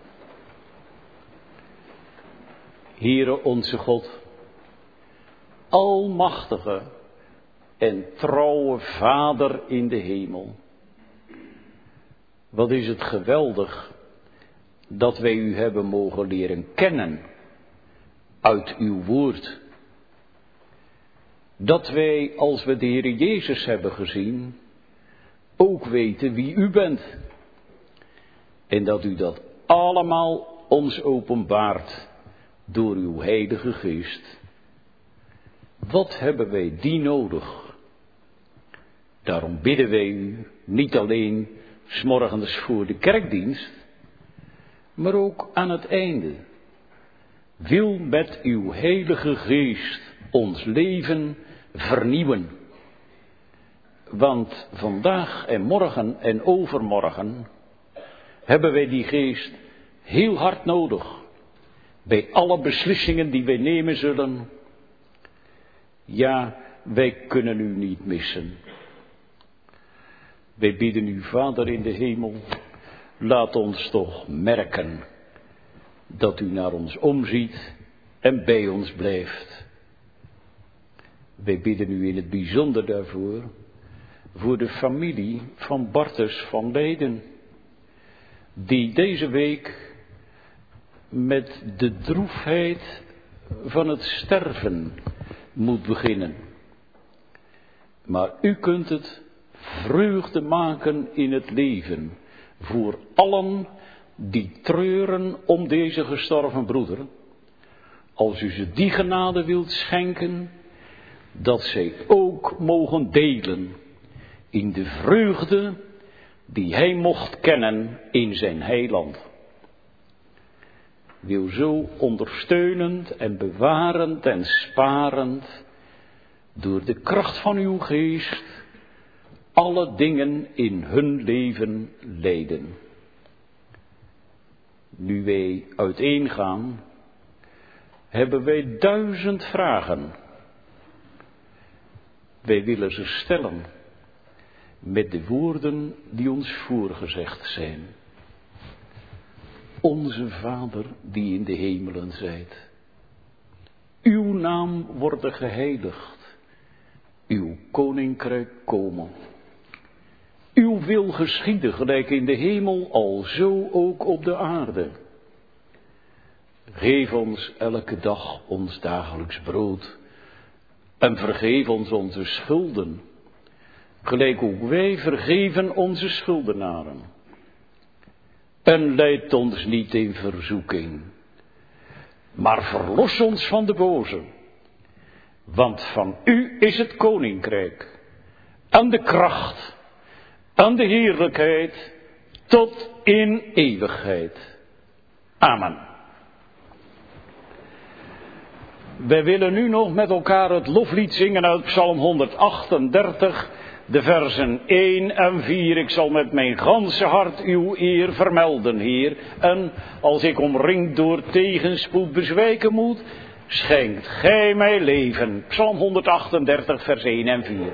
Heere onze God, almachtige en trouwe Vader in de hemel. Wat is het geweldig dat wij u hebben mogen leren kennen uit uw woord. Dat wij, als we de Heere Jezus hebben gezien, ook weten wie u bent. En dat u dat allemaal ons openbaart door uw Heilige Geest. Wat hebben wij die nodig? Daarom bidden wij u niet alleen 's morgens voor de kerkdienst, maar ook aan het einde. Wil met uw Heilige Geest ons leven vernieuwen. Want vandaag en morgen en overmorgen hebben wij die Geest heel hard nodig. Bij alle beslissingen die wij nemen zullen. Ja, wij kunnen u niet missen. Wij bidden u, Vader in de hemel, laat ons toch merken dat u naar ons omziet en bij ons blijft. Wij bidden u in het bijzonder daarvoor, voor de familie van Bartus van Leiden, die deze week met de droefheid van het sterven moet beginnen. Maar u kunt het vreugde maken in het leven voor allen die treuren om deze gestorven broeder. Als u ze die genade wilt schenken, dat zij ook mogen delen in de vreugde die hij mocht kennen in zijn heiland. Wil zo ondersteunend en bewarend en sparend door de kracht van uw geest alle dingen in hun leven leiden. Nu wij uiteengaan, hebben wij 1000 vragen. Wij willen ze stellen met de woorden die ons voorgezegd zijn. Onze Vader die in de hemelen zijt. Uw naam wordt geheiligd. Uw koninkrijk komen. Uw wil geschieden gelijk in de hemel, alzo ook op de aarde. Geef ons elke dag ons dagelijks brood. En vergeef ons onze schulden. Gelijk ook wij vergeven onze schuldenaren. En leid ons niet in verzoeking. Maar verlos ons van de boze. Want van u is het koninkrijk. En de kracht. En de heerlijkheid. Tot in eeuwigheid. Amen. Wij willen nu nog met elkaar het loflied zingen uit Psalm 138, de versen 1 en 4. Ik zal met mijn ganse hart uw eer vermelden, Heer. En als ik omringd door tegenspoed bezwijken moet, schenkt gij mij leven. Psalm 138, vers 1 en 4.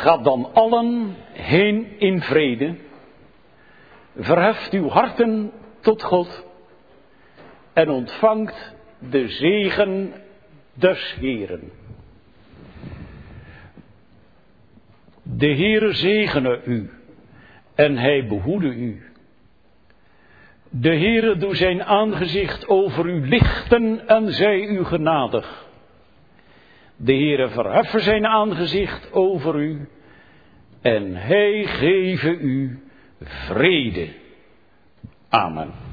Gaat dan allen heen in vrede. Verheft uw harten tot God. En ontvangt de zegen des Heeren. De Heere zegene u. En hij behoede u. De Heere doe zijn aangezicht over u lichten en zij u genadig. De Heere verheffe zijn aangezicht over u en hij geve u vrede. Amen.